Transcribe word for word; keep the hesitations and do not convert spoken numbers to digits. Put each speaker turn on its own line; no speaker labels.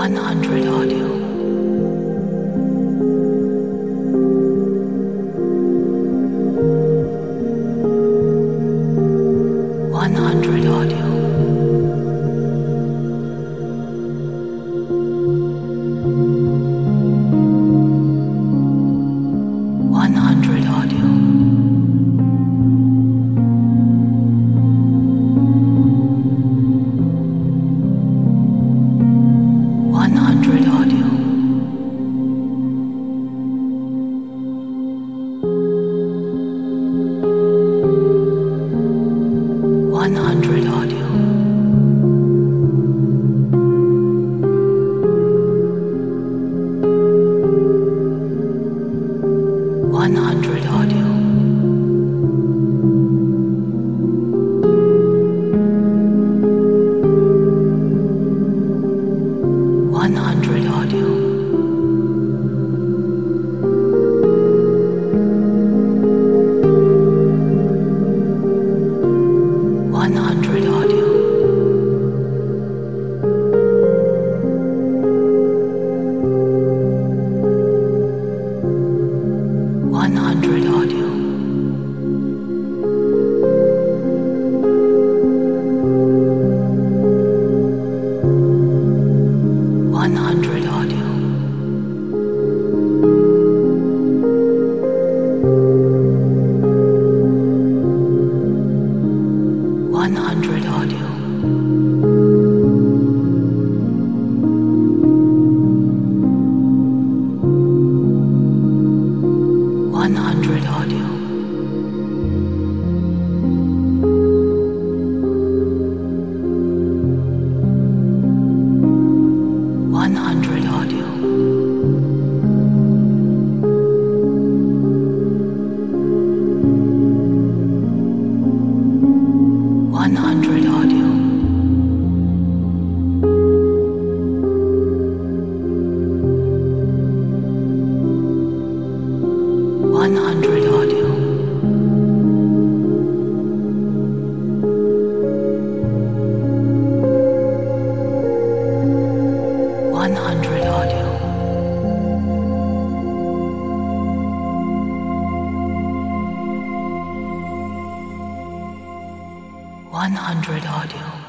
one hundred audio. one hundred audio. one hundred audio. one hundred audio. one hundred audio. one hundred audio. one hundred audio. one hundred audio. one hundred audio. one hundred audio. one hundred audio. one hundred audio. one hundred audio. one hundred audio. one hundred audio. one hundred audio. one hundred audio.